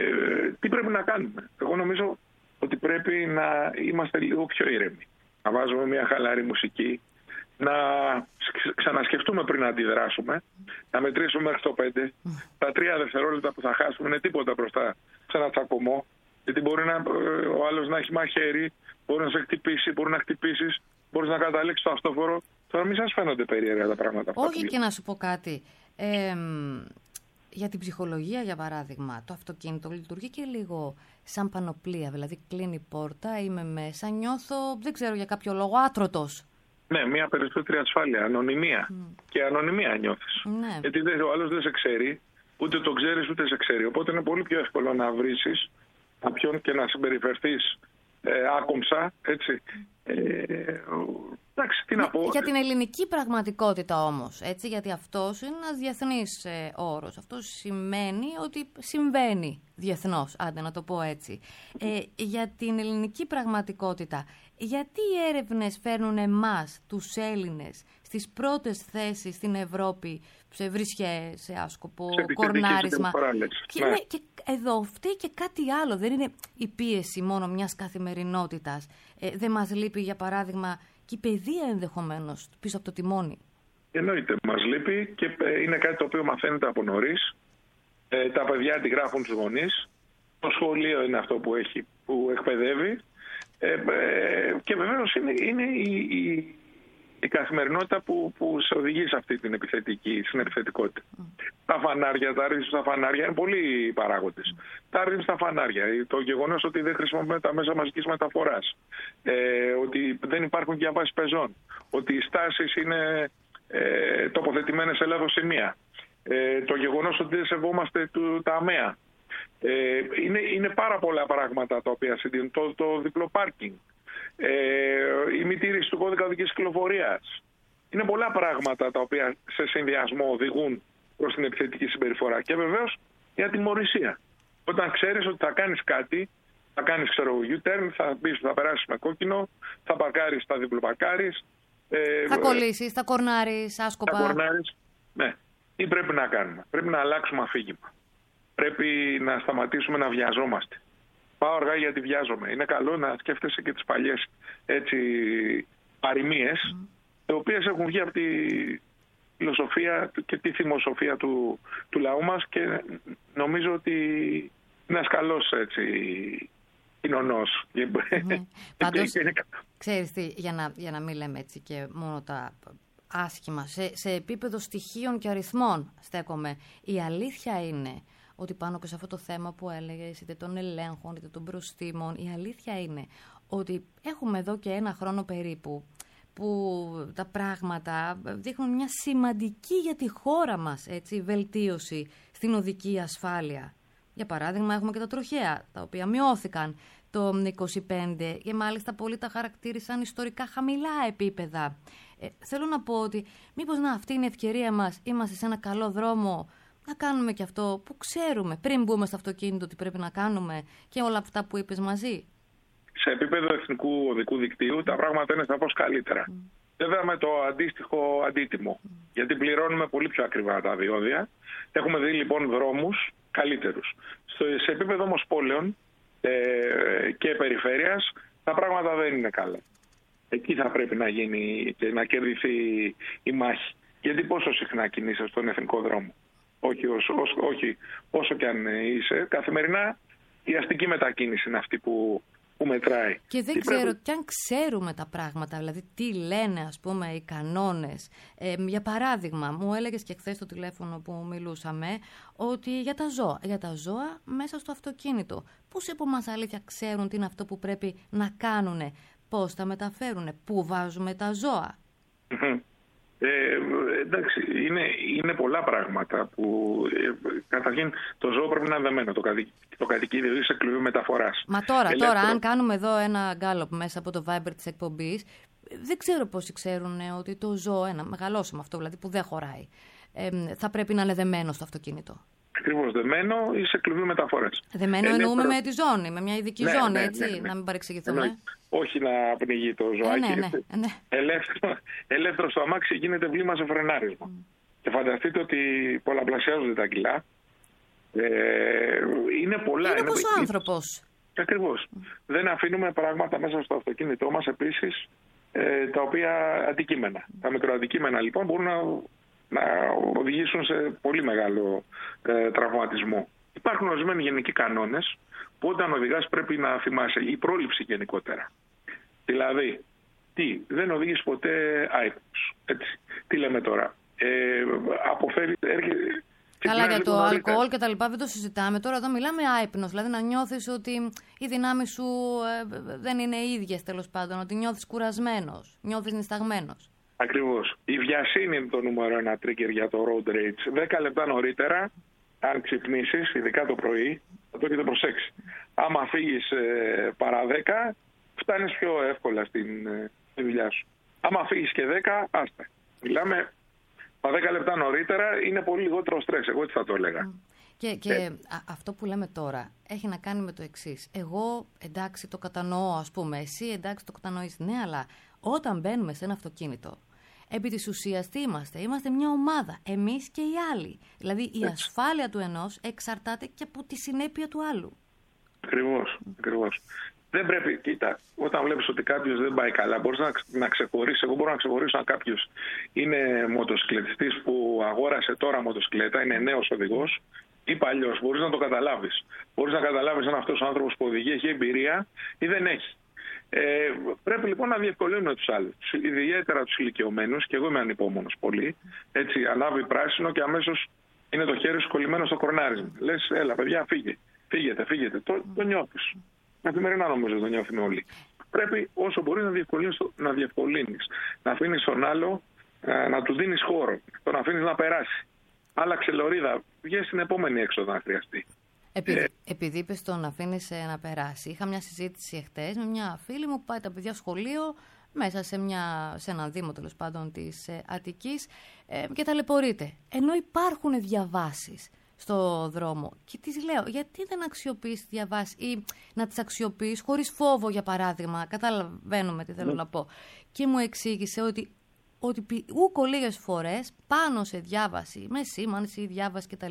τι πρέπει να κάνουμε? Εγώ νομίζω ότι πρέπει να είμαστε λίγο πιο ήρεμοι. Να βάζουμε μια χαλαρή μουσική, να ξανασκεφτούμε πριν να αντιδράσουμε, να μετρήσουμε μέχρι το πέντε. Τα τρία δευτερόλεπτα που θα χάσουμε είναι τίποτα μπροστά σε ένα τσακωμό. Γιατί μπορεί να, ο άλλος να έχει μαχαίρι, μπορεί να σε χτυπήσει, μπορεί να χτυπήσεις, μπορεί να καταλήξει το αυτόφορο. Τώρα μην σας φαίνονται περίεργα τα πράγματα αυτά. Όχι, και να σου πω κάτι. Ε, για την ψυχολογία, για παράδειγμα, το αυτοκίνητο λειτουργεί και λίγο σαν πανοπλία. Δηλαδή, κλείνει η πόρτα, είμαι μέσα, νιώθω, δεν ξέρω για κάποιο λόγο, άτρωτος. Ναι, μια περισσότερη ασφάλεια, ανωνυμία. Mm. Και ανωνυμία νιώθεις. Ναι. Γιατί ο άλλος δεν σε ξέρει, ούτε το ξέρεις ούτε σε ξέρει. Οπότε είναι πολύ πιο εύκολο να βρίσεις κάποιον και να συμπεριφερθείς ε, άκομψα, έτσι. Ε, εντάξει, τι να πω. Για την ελληνική πραγματικότητα όμως, έτσι, γιατί αυτός είναι ένας διεθνής ε, όρος. Αυτό σημαίνει ότι συμβαίνει διεθνώς, άντε να το πω έτσι. Ε, για την ελληνική πραγματικότητα, γιατί οι έρευνες φέρνουν εμάς, τους Έλληνες, στις πρώτες θέσεις στην Ευρώπη, σε βρισχέ, σε άσκοπο, σε κορνάρισμα. Και, ναι. και εδώ φταίει και κάτι άλλο. Δεν είναι η πίεση μόνο μιας καθημερινότητας. Ε, δεν μας λείπει, για παράδειγμα, και η παιδεία ενδεχομένως πίσω από το τιμόνι. Εννοείται, μας λείπει και είναι κάτι το οποίο μαθαίνεται από νωρίς. Ε, τα παιδιά αντιγράφουν τους γονείς. Το σχολείο είναι αυτό που, έχει, που εκπαιδεύει. Ε, ε, και βεβαίως είναι, είναι η, η, η καθημερινότητα που, που σε οδηγεί σε αυτή την επιθετική, στην επιθετικότητα. Mm. Τα φανάρια, τα ρίζουν στα φανάρια είναι πολλοί παράγοντες. Mm. Τα ρίζουν στα φανάρια, το γεγονός ότι δεν χρησιμοποιούμε τα μέσα μαζικής μεταφοράς, ε, ότι δεν υπάρχουν διαβάσεις πεζών, ότι οι στάσεις είναι ε, τοποθετημένες σε λάθος σημεία, ε, το γεγονός ότι δεν σεβόμαστε του, τα αμαία. Ε, είναι, είναι πάρα πολλά πράγματα τα οποία συντηρούν. Το, το διπλό πάρκινγκ, ε, η μη τήρηση του κώδικα οδικής κυκλοφορίας. Είναι πολλά πράγματα τα οποία σε συνδυασμό οδηγούν προς την επιθετική συμπεριφορά. Και βεβαίως η ατιμωρησία. Όταν ξέρεις ότι θα κάνεις κάτι, θα κάνεις ξέρω U-turn, θα, μπεις, θα περάσεις με κόκκινο, θα παρκάρεις, θα διπλοπαρκάρεις. Ε, θα κολλήσεις, θα κορνάρεις άσκοπα. Θα κορνάρεις, ναι. Τι πρέπει να κάνουμε? Πρέπει να αλλάξουμε αφήγημα. Πρέπει να σταματήσουμε να βιαζόμαστε. Πάω αργά γιατί βιάζομαι. Είναι καλό να σκέφτεσαι και τις παλιές έτσι παροιμίες, mm. οι οποίες έχουν βγει από τη φιλοσοφία και τη θυμοσοφία του, του λαού μας και νομίζω ότι είναι ένας καλός έτσι κοινωνός. Mm. Πάντως, ξέρεις τι, για να, για να μην λέμε έτσι και μόνο τα άσχημα, σε, σε επίπεδο στοιχείων και αριθμών στέκομαι, η αλήθεια είναι ότι πάνω και σε αυτό το θέμα που έλεγες, είτε των ελέγχων, είτε των προστήμων, η αλήθεια είναι ότι έχουμε εδώ και ένα χρόνο περίπου που τα πράγματα δείχνουν μια σημαντική για τη χώρα μας έτσι, βελτίωση στην οδική ασφάλεια. Για παράδειγμα, έχουμε και τα τροχαία, τα οποία μειώθηκαν το είκοσι πέντε και μάλιστα πολλοί τα χαρακτήρισαν ιστορικά χαμηλά επίπεδα. Ε, θέλω να πω ότι μήπως να αυτή είναι η ευκαιρία μας, είμαστε σε ένα καλό δρόμο, να κάνουμε και αυτό που ξέρουμε πριν μπούμε στο αυτοκίνητο τι πρέπει να κάνουμε και όλα αυτά που είπες μαζί. Σε επίπεδο εθνικού οδικού δικτύου τα πράγματα είναι σαφώς καλύτερα. Mm. Βέβαια με το αντίστοιχο αντίτιμο. Mm. Γιατί πληρώνουμε πολύ πιο ακριβά τα διόδια. Έχουμε δει λοιπόν δρόμους καλύτερους. Στο, σε επίπεδο όμως πόλεων ε, και περιφέρειας τα πράγματα δεν είναι καλά. Εκεί θα πρέπει να γίνει και να κερδιθεί η μάχη. Γιατί πόσο συχνά κινείσαι στον εθνικό δρόμο? Όχι όσο, όσο, όχι όσο και αν είσαι. Καθημερινά η αστική μετακίνηση είναι αυτή που, που μετράει. Και δεν τι ξέρω πρέπει... κι αν ξέρουμε τα πράγματα, δηλαδή τι λένε ας πούμε οι κανόνες. Ε, για παράδειγμα, μου έλεγες και χθες στο τηλέφωνο που μιλούσαμε ότι για τα ζώα, για τα ζώα μέσα στο αυτοκίνητο. Πόσοι από εμάς αλήθεια ξέρουν τι είναι αυτό που πρέπει να κάνουνε, πώς τα μεταφέρουνε, πού βάζουμε τα ζώα. Ε, εντάξει, είναι, είναι πολλά πράγματα που ε, καταρχήν το ζώο πρέπει να είναι δεμένο, το, κατοικ, το κατοικίδιο σε κλουβί μεταφοράς. Μα τώρα, Ελεύθερο. τώρα, αν κάνουμε εδώ ένα γκάλωπ μέσα από το Viber της εκπομπής, δεν ξέρω πόσοι ξέρουν ότι το ζώο, ένα μεγαλόσωμα αυτό δηλαδή που δεν χωράει, ε, θα πρέπει να είναι δεμένο στο αυτοκίνητο. Ακριβώς, δεμένο ή σε κλουβί μεταφορές. Δεμένο Ελεύθερο. Εννοούμε με τη ζώνη, με μια ειδική ναι, ζώνη, ναι, έτσι, ναι, ναι. να μην παρεξηγηθούμε. Ναι. Όχι να πνιγεί το ζωάκι. Ε, ναι, ναι, ναι. Ελεύθερο, ελεύθερο στο αμάξι γίνεται βλήμα σε φρενάρισμα. Mm. Και φανταστείτε ότι πολλαπλασιάζονται τα κιλά. Ε, είναι πολλά. Είναι όπως ο άνθρωπος. Ακριβώς. Mm. Δεν αφήνουμε πράγματα μέσα στο αυτοκίνητό μας επίσης ε, τα οποία αντικείμενα. Mm. Τα μικροαντικείμενα λοιπόν μπορούν να, να οδηγήσουν σε πολύ μεγάλο ε, τραυματισμό. Υπάρχουν ορισμένοι γενικοί κανόνες που όταν οδηγάς πρέπει να θυμάσαι, η πρόληψη γενικότερα. Δηλαδή, τι, δεν οδηγείς ποτέ άϊπνος. Έτσι. Τι λέμε τώρα. Ε, αποφεύγει, έρχεται, Καλά, για το αλκοόλ και τα λοιπά δεν το συζητάμε. Τώρα εδώ μιλάμε άϊπνος, δηλαδή να νιώθεις ότι οι δυνάμεις σου ε, δεν είναι ίδιες, τέλος πάντων, ότι νιώθεις κουρασμένος, νιώθεις νησταγμένος. Ακριβώς. Η βιασύνη είναι το νούμερο ένα trigger για το road rage. Δέκα λεπτά νωρίτερα, αν ξυπνήσεις, ειδικά το πρωί, θα το έχετε προσέξει. Άμα φύγεις ε, παρά δέκα, φτάνεις πιο εύκολα στην ε, στη δουλειά σου. Άμα φύγεις και δέκα, άστα. Μιλάμε, τα δέκα λεπτά νωρίτερα είναι πολύ λιγότερο στρες. Εγώ έτσι θα το έλεγα. Και, και ε. α, αυτό που λέμε τώρα έχει να κάνει με το εξής. Εγώ εντάξει το κατανοώ, ας πούμε, εσύ εντάξει το κατανοείς. Ναι, αλλά όταν μπαίνουμε σε ένα αυτοκίνητο, επί της ουσίας τι είμαστε? Είμαστε μια ομάδα, εμείς και οι άλλοι. Δηλαδή η ασφάλεια του ενός εξαρτάται και από τη συνέπεια του άλλου. Ακριβώς, ακριβώς. Δεν πρέπει, κοίτα, όταν βλέπεις ότι κάποιος δεν πάει καλά, μπορείς να, να ξεχωρίσεις. Εγώ μπορώ να ξεχωρίσω αν κάποιος είναι μοτοσυκλετιστής που αγόρασε τώρα μοτοσυκλέτα, είναι νέος οδηγός ή παλιός. Μπορείς να το καταλάβεις. Μπορείς να καταλάβεις αν αυτός ο άνθρωπος που οδηγεί έχει εμπειρία ή δεν έχει. Ε, πρέπει λοιπόν να διευκολύνουμε τους άλλους, ιδιαίτερα τους ηλικιωμένους, και εγώ είμαι ανυπόμονος πολύ. Έτσι, ανάβει πράσινο και αμέσως είναι το χέρι σου κολλημένο στο κορνάρισμα. Λες, έλα παιδιά, φύγε, φύγετε, φύγετε. Το, το νιώθεις. Καθημερινά νομίζω το νιώθουμε όλοι. Πρέπει όσο μπορείς να διευκολύνεις, να διευκολύνεις. Να αφήνεις τον άλλο, να του δίνεις χώρο, το να αφήνεις να περάσει. Άλλαξε λωρίδα, βγες στην επόμενη έξοδο αν χρειαστεί. Επειδή, ε, επειδή είπες το να αφήνεις να περάσει, είχα μια συζήτηση εχθές με μια φίλη μου που πάει τα παιδιά σχολείο μέσα σε, μια, σε έναν δήμο τέλος πάντων της ε, Αττικής ε, και ταλαιπωρείται. Ενώ υπάρχουν διαβάσεις στο δρόμο. Και της λέω, γιατί δεν αξιοποιείς τις διαβάσεις ή να τις αξιοποιείς χωρίς φόβο, για παράδειγμα. Καταλαβαίνουμε τι θέλω mm. να πω. Και μου εξήγησε ότι, ότι ούκο λίγες φορές πάνω σε διάβαση, με σήμανση, διάβαση κτλ.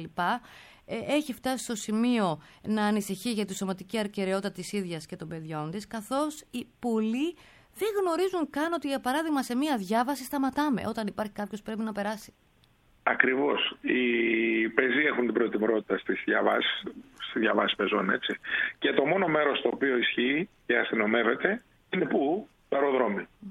Ε, έχει φτάσει στο σημείο να ανησυχεί για τη σωματική αρκεραιότητα της ίδιας και των παιδιών της, καθώς οι πολλοί δεν γνωρίζουν καν ότι, για παράδειγμα, σε μία διάβαση σταματάμε όταν υπάρχει κάποιος πρέπει να περάσει. Ακριβώς. Οι πεζοί έχουν την προτεραιότητα στις διαβάσεις, στις διαβάσεις πεζών, έτσι. Και το μόνο μέρος το οποίο ισχύει και αστυνομεύεται είναι πού? Το αεροδρόμιο. Mm.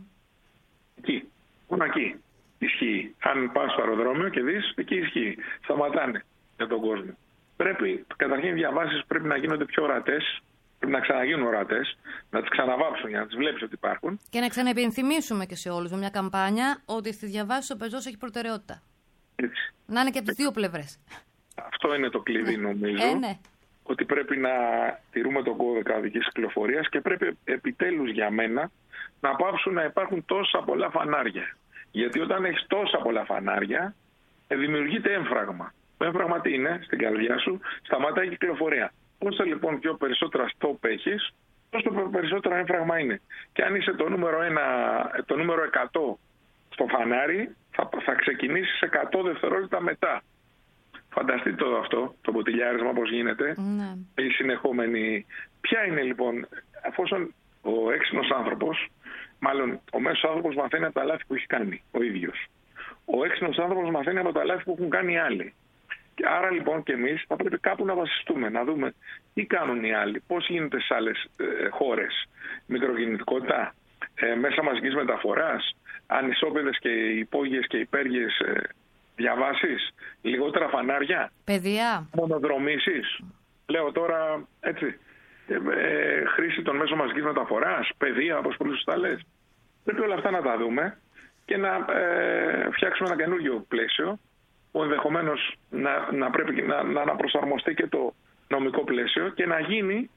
Εκεί. Μόνο εκεί ισχύει. Αν πας στο αεροδρόμιο και δεις, εκεί ισχύει. Σταματάνε για τον κόσμο. Πρέπει, καταρχήν οι διαβάσεις πρέπει να γίνονται πιο ορατές, πρέπει να ξαναγίνουν ορατές, να τις ξαναβάψουν για να τις βλέπεις ότι υπάρχουν. Και να ξαναεπενθυμίσουμε και σε όλους με μια καμπάνια ότι στις διαβάσεις ο πεζός έχει προτεραιότητα. Έτσι. Να είναι και από τις δύο πλευρές. Αυτό είναι το κλειδί, νομίζω. Ε, ναι. Ότι πρέπει να τηρούμε τον κώδικα οδικής κυκλοφορίας και πρέπει επιτέλους για μένα να πάψουν να υπάρχουν τόσα πολλά φανάρια. Γιατί όταν έχεις τόσα πολλά φανάρια, δημιουργείται έμφραγμα. Το έμφραγμα τι είναι? Στην καρδιά σου σταματάει η κυκλοφορία. Όσο λοιπόν πιο περισσότερα στόπ έχεις, τόσο περισσότερο έμφραγμα είναι. Και αν είσαι το νούμερο, ένα, το νούμερο εκατό στο φανάρι, θα, θα ξεκινήσεις εκατό δευτερόλεπτα μετά. Φανταστείτε το αυτό, το ποτηλιάρισμα πώς γίνεται, ναι. Η συνεχόμενη. Ποια είναι λοιπόν, αφόσον ο έξυπνος άνθρωπος, μάλλον ο μέσος άνθρωπος μαθαίνει από τα λάθη που έχει κάνει ο ίδιος. Ο έξυπνος άνθρωπος μαθαίνει από τα λάθη που έχουν κάνει οι άλλοι. Και άρα λοιπόν και εμείς θα πρέπει κάπου να βασιστούμε, να δούμε τι κάνουν οι άλλοι, πώς γίνεται σε άλλες ε, χώρες. Μικροκινητικότητα, ε, μέσα μαζικής μεταφοράς, ανισόπεδες και υπόγειες και υπέργειες ε, διαβάσεις, λιγότερα φανάρια, παιδεία, μονοδρομήσεις. Λέω τώρα έτσι, ε, ε, χρήση των μέσων μαζικής μεταφοράς, παιδεία, όπως πολύ σωστά λες. Πρέπει όλα αυτά να τα δούμε και να ε, φτιάξουμε ένα καινούργιο πλαίσιο, που ενδεχομένως να, να πρέπει να, να αναπροσαρμοστεί και το νομικό πλαίσιο και να γίνει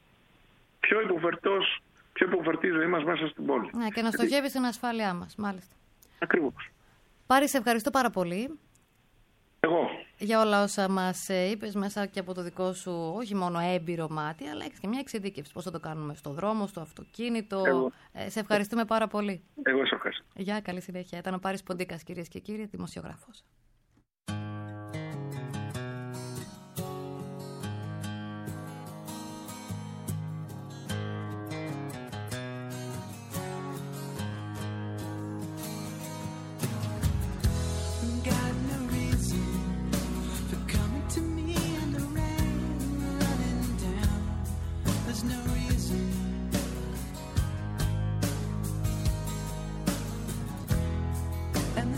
πιο υποφερτός, πιο υποφερτή η ζωή μας μέσα στην πόλη. Ναι, και να στοχεύει στην ασφάλειά μας, μάλιστα. Ακριβώς. Πάρη, σε ευχαριστώ πάρα πολύ. Εγώ. Για όλα όσα μας είπες μέσα και από το δικό σου, όχι μόνο έμπειρο μάτι, αλλά έχεις και μια εξειδίκευση. Πώς θα το κάνουμε στο δρόμο, στο αυτοκίνητο. Εγώ. Ε, σε ευχαριστούμε πάρα πολύ. Εγώ σε ευχαριστώ. Γεια, καλή συνέχεια. Ήταν ο Πάρης Ποντίκας, κυρίες και κύριοι, δημοσιογράφος. Got no reason for coming to me in the rain.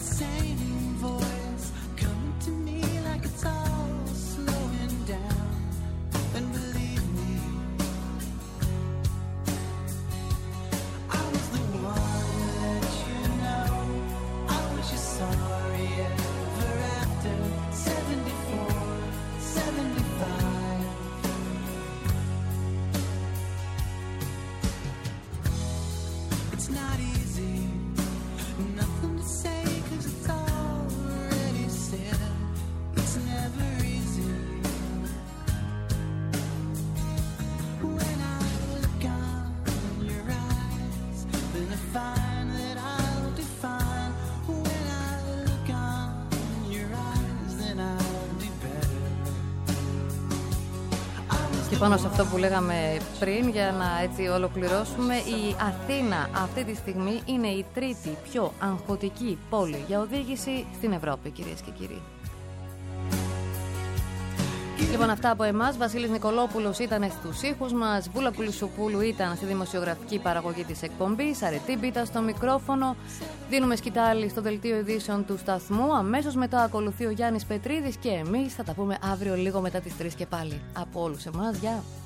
Πάνω σε αυτό που λέγαμε πριν, για να έτσι ολοκληρώσουμε, η Αθήνα αυτή τη στιγμή είναι η τρίτη πιο αγχωτική πόλη για οδήγηση στην Ευρώπη, κυρίες και κύριοι. Λοιπόν, αυτά από εμάς. Βασίλης Νικολόπουλος ήταν στους ήχους μας, Βούλα Κουλισοπούλου ήταν στη δημοσιογραφική παραγωγή της εκπομπής, Αρετή Μπίτα στο μικρόφωνο. Δίνουμε σκητάλη στο δελτίο ειδήσεων του σταθμού. Αμέσως μετά ακολουθεί ο Γιάννης Πετρίδης και εμείς θα τα πούμε αύριο λίγο μετά τις τρεις και πάλι. Από όλους εμάς, γεια!